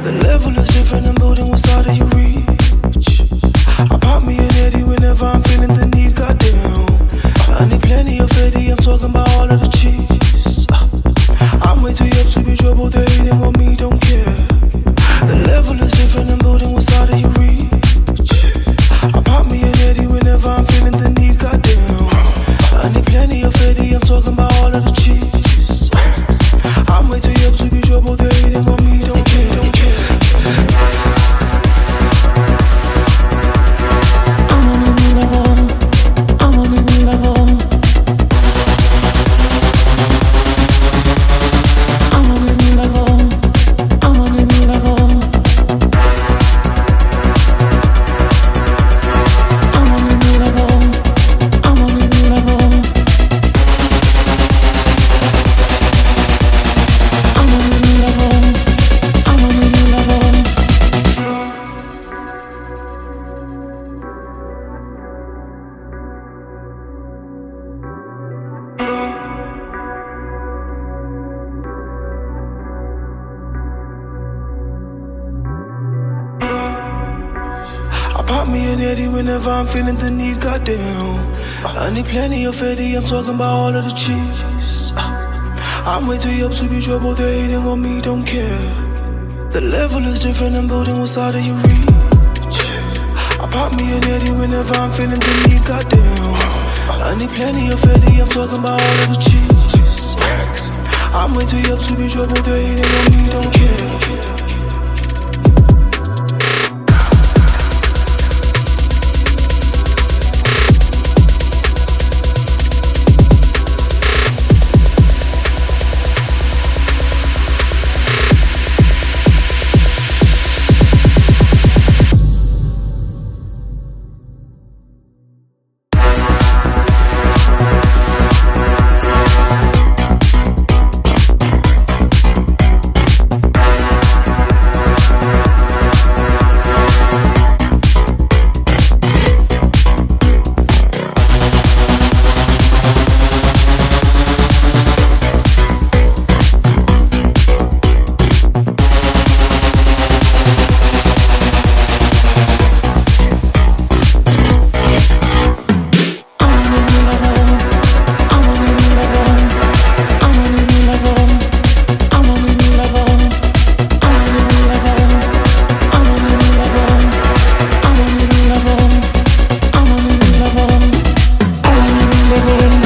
The level is different, I'm building what's out of your reach. I pop me an Eddie whenever I'm feeling the need, goddamn. I need plenty of Eddie, I'm talking about all of the cheese. I'm way too up to be trouble, they hating on me, don't care. The level is different, I'm building what's out of your reach. I pop me an Eddie whenever I'm feeling the need, goddamn. I need plenty of Eddie, I'm talking about all of the cheese. I'm way too up to be trouble, they hating on me, don't care, don't care. I'm on a new level. I'm on a new level. I'm on a new level. I'm on a new level. I'm on a new level. I'm on a new level. I'm on a new level. I'm on a new level. I pop me an Eddie whenever I'm feeling the need, goddamn. I need plenty of Eddie, I'm talking about all of the cheese. I'm way too up to be trouble, they hating on me, don't care. The level is different, I'm building what's out of your reach. I pop me an Eddie whenever I'm feeling the need, goddamn. I need plenty of Eddie, I'm talking about all of the cheese. I'm way too up to be trouble, they hating on me, don't care. I'm on a new level.